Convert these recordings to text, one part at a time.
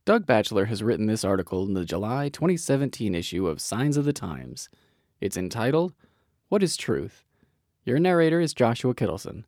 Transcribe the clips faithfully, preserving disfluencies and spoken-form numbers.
Doug Batchelor has written this article in the July twenty seventeen issue of Signs of the Times. It's entitled, What is Truth? Your narrator is Joshua Kittleson.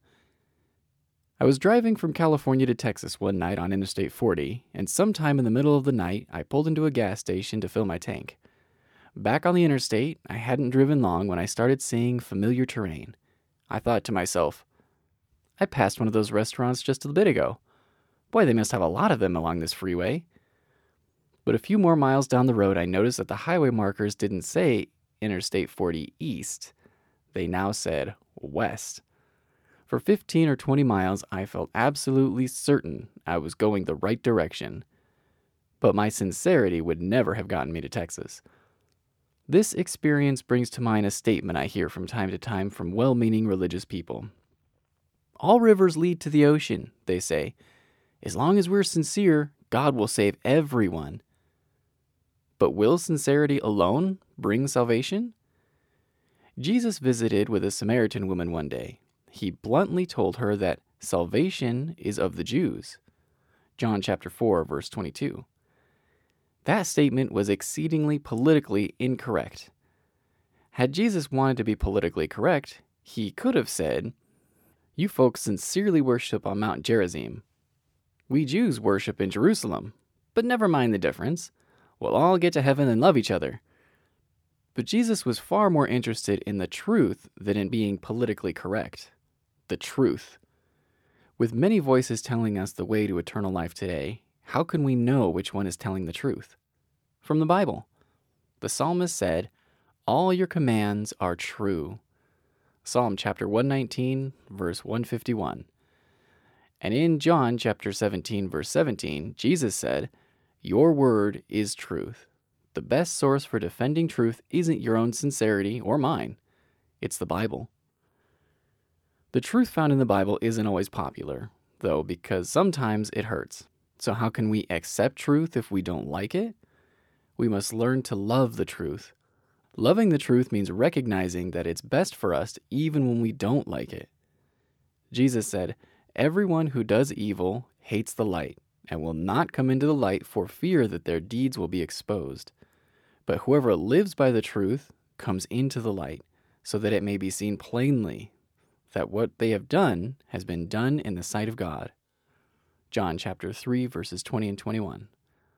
I was driving from California to Texas one night on Interstate forty, and sometime in the middle of the night, I pulled into a gas station to fill my tank. Back on the interstate, I hadn't driven long when I started seeing familiar terrain. I thought to myself, I passed one of those restaurants just a bit ago. Boy, they must have a lot of them along this freeway. But a few more miles down the road, I noticed that the highway markers didn't say Interstate forty East. They now said West. For fifteen or twenty miles, I felt absolutely certain I was going the right direction. But my sincerity would never have gotten me to Texas. This experience brings to mind a statement I hear from time to time from well-meaning religious people. All rivers lead to the ocean, they say. As long as we're sincere, God will save everyone. But will sincerity alone bring salvation? Jesus visited with a Samaritan woman one day. He bluntly told her that salvation is of the Jews. John chapter four, verse twenty-two. That statement was exceedingly politically incorrect. Had Jesus wanted to be politically correct, he could have said, "You folks sincerely worship on Mount Gerizim. We Jews worship in Jerusalem, but never mind the difference. We'll all get to heaven and love each other." But Jesus was far more interested in the truth than in being politically correct. The truth. With many voices telling us the way to eternal life today, how can we know which one is telling the truth? From the Bible. The psalmist said, "All your commands are true." Psalm chapter one nineteen, verse one fifty-one. And in John chapter seventeen, verse seventeen, Jesus said, "Your word is truth." The best source for defending truth isn't your own sincerity or mine. It's the Bible. The truth found in the Bible isn't always popular, though, because sometimes it hurts. So how can we accept truth if we don't like it? We must learn to love the truth. Loving the truth means recognizing that it's best for us even when we don't like it. Jesus said, "Everyone who does evil hates the light and will not come into the light for fear that their deeds will be exposed. But whoever lives by the truth comes into the light, so that it may be seen plainly that what they have done has been done in the sight of God." John chapter three, verses twenty and twenty-one.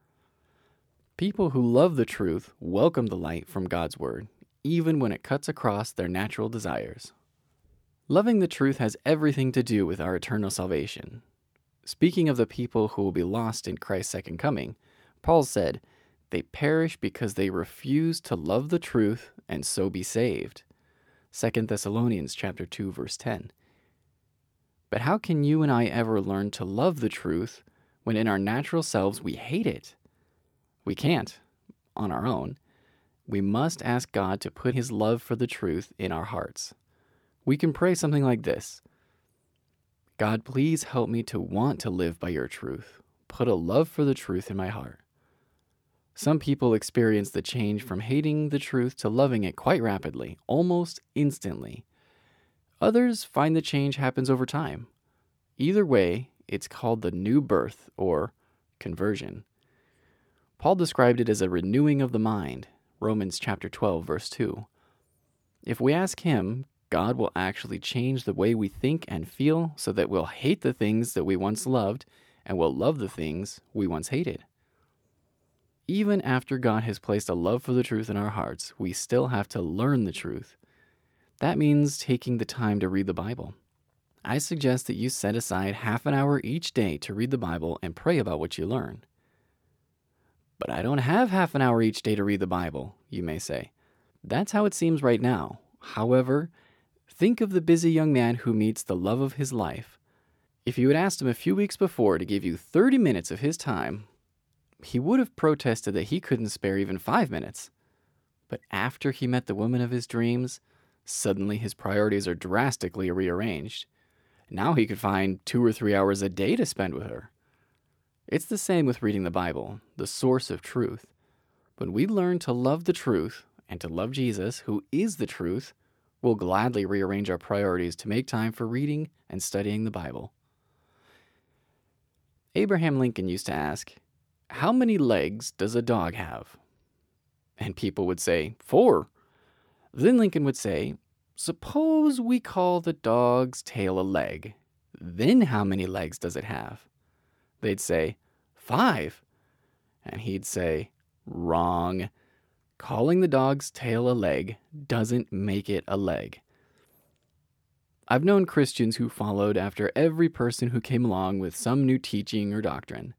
People who love the truth welcome the light from God's word, even when it cuts across their natural desires. Loving the truth has everything to do with our eternal salvation. Speaking of the people who will be lost in Christ's second coming, Paul said, "They perish because they refuse to love the truth and so be saved." Second Thessalonians chapter two, verse ten. But how can you and I ever learn to love the truth when in our natural selves we hate it? We can't on our own. We must ask God to put his love for the truth in our hearts. We can pray something like this: "God, please help me to want to live by your truth. Put a love for the truth in my heart." Some people experience the change from hating the truth to loving it quite rapidly, almost instantly. Others find the change happens over time. Either way, it's called the new birth or conversion. Paul described it as a renewing of the mind, Romans chapter twelve, verse two. If we ask him, God will actually change the way we think and feel so that we'll hate the things that we once loved and will love the things we once hated. Even after God has placed a love for the truth in our hearts, we still have to learn the truth. That means taking the time to read the Bible. I suggest that you set aside half an hour each day to read the Bible and pray about what you learn. "But I don't have half an hour each day to read the Bible," you may say. That's how it seems right now. However, think of the busy young man who meets the love of his life. If you had asked him a few weeks before to give you thirty minutes of his time, he would have protested that he couldn't spare even five minutes. But after he met the woman of his dreams, suddenly his priorities are drastically rearranged. Now he could find two or three hours a day to spend with her. It's the same with reading the Bible, the source of truth. When we learn to love the truth and to love Jesus, who is the truth, we'll gladly rearrange our priorities to make time for reading and studying the Bible. Abraham Lincoln used to ask, how many legs does a dog have? And people would say, four. Then Lincoln would say, suppose we call the dog's tail a leg. Then how many legs does it have? They'd say, five. And he'd say, wrong. Calling the dog's tail a leg doesn't make it a leg. I've known Christians who followed after every person who came along with some new teaching or doctrine.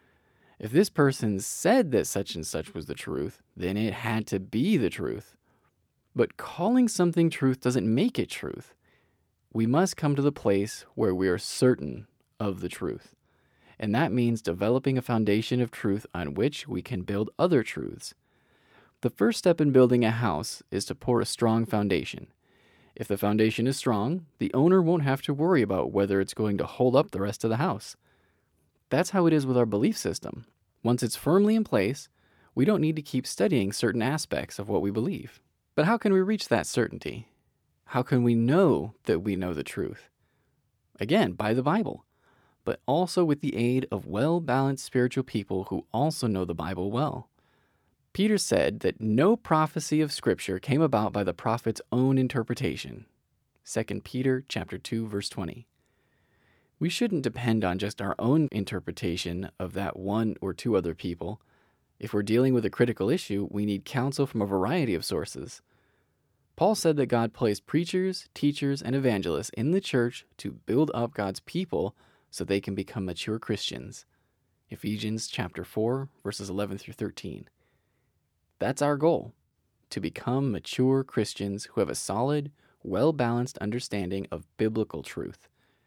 If this person said that such and such was the truth, then it had to be the truth. But calling something truth doesn't make it truth. We must come to the place where we are certain of the truth. And that means developing a foundation of truth on which we can build other truths. The first step in building a house is to pour a strong foundation. If the foundation is strong, the owner won't have to worry about whether it's going to hold up the rest of the house. That's how it is with our belief system. Once it's firmly in place, we don't need to keep studying certain aspects of what we believe. But how can we reach that certainty? How can we know that we know the truth? Again, by the Bible, but also with the aid of well-balanced spiritual people who also know the Bible well. Peter said that no prophecy of Scripture came about by the prophet's own interpretation. Second Peter chapter two, verse twenty. We shouldn't depend on just our own interpretation of that one or two other people. If we're dealing with a critical issue, we need counsel from a variety of sources. Paul said that God placed preachers, teachers, and evangelists in the church to build up God's people so they can become mature Christians. Ephesians chapter four, verses eleven through thirteen. That's our goal, to become mature Christians who have a solid, well-balanced understanding of biblical truth.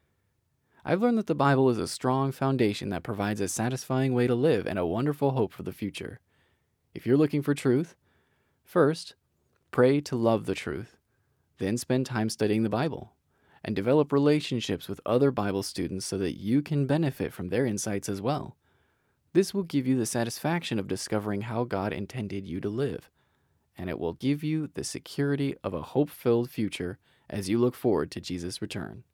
I've learned that the Bible is a strong foundation that provides a satisfying way to live and a wonderful hope for the future. If you're looking for truth, first, pray to love the truth. Then spend time studying the Bible and develop relationships with other Bible students so that you can benefit from their insights as well. This will give you the satisfaction of discovering how God intended you to live, and it will give you the security of a hope-filled future as you look forward to Jesus' return.